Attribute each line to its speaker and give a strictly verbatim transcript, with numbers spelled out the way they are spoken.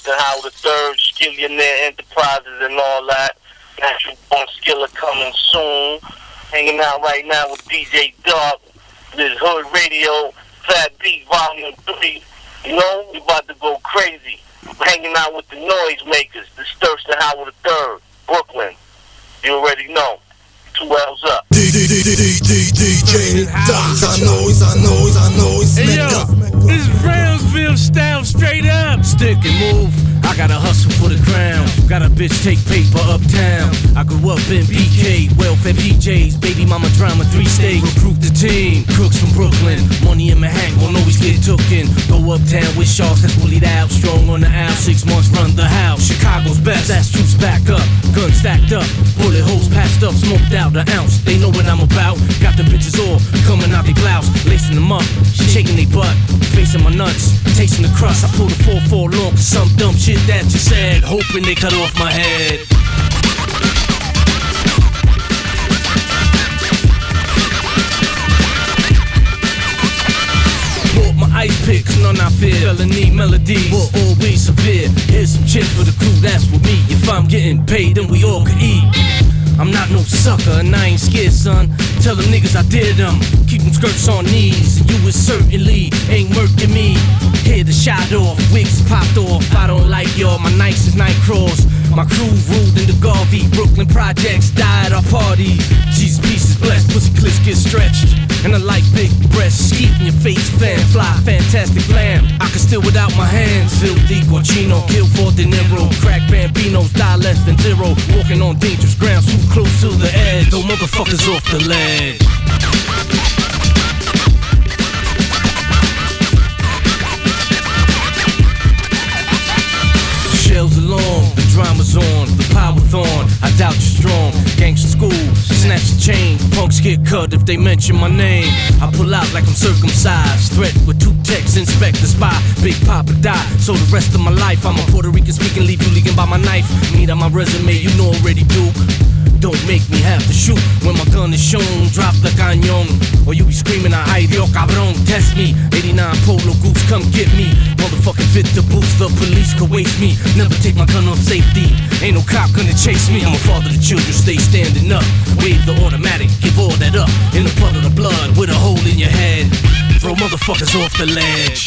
Speaker 1: Thurston Howard the third, Skillionaire Enterprises and all that. Natural Born Skiller coming soon. Hanging out right now with D J Dub. This Hood Radio, Fat Beat Volume three. You know, we about to go crazy. Hanging out with the Noisemakers. This Thurston Howard the third, Brooklyn. You already know. Two L's up.
Speaker 2: D D D D D D D J Doc. I know he's, I know he's, I know he's.
Speaker 3: Hey yo, this Brownsville style straight up. Stick and move. I gotta hustle for the crown. Got a bitch take paper uptown. I grew up in B K, welfare P Js, baby mama drama three state. Recruit the team, crooks from Brooklyn. Money in Manhattan won't always get tooken. Go uptown with sharks that's bullied out. Strong on the owl, six months run the house. Chicago's best, that's troops back up. Guns stacked up, bullet holes passed up, smoked out an ounce. They know what I'm about. Got the bitches all coming out they blouse, lacing them up, shaking they butt, facing my nuts, tasting the crust. I pulled a four four long for some dumb shit that you said, hoping they cut off my head. Bought my ice picks, none I fear. Felony melodies will always severe. Here's some chips for the crew, that's with me. If I'm getting paid, then we all can eat. I'm not no sucker, and I ain't scared, son. Tell them niggas I did them. Keep them skirts on knees. You is certainly ain't murking me. Hear the shot off, wigs popped off. I don't like y'all, my nights is night crawls. My crew ruled in the Garvey. Brooklyn projects died our party. Jesus pieces blessed, pussy clips get stretched. And I like big breasts, skeet in your face, fan fly, fantastic lamb. I can steal without my hands. Filthy Guachino, kill for De Niro. Crack Bambinos, die less than zero. Walking on dangerous ground, too close to the edge. Throw motherfuckers off the ledge. Shells along, the drama's on, the power's on. I doubt you're strong. Gangsta school, snatch the chain. Punks get cut if they mention my name. I pull out like I'm circumcised. Threat with two texts, inspect the spy. Big Papa die, so the rest of my life I'm a Puerto Rican speaking, leave you leaking by my knife. Meet on my resume, you know already, Duke. Don't make me have to shoot when my gun is shown. Drop the cañón, or you be screaming, ay Dios cabrón. Test me, eighty-nine Polo Goose, come get me. Motherfucking fit the boots, the police could waste me. Never take my gun off safety, ain't no cop gonna chase me. I'm a father to children, stay standing up. Wave the automatic, give all that up. In the puddle of blood, with a hole in your head. Throw motherfuckers off the ledge.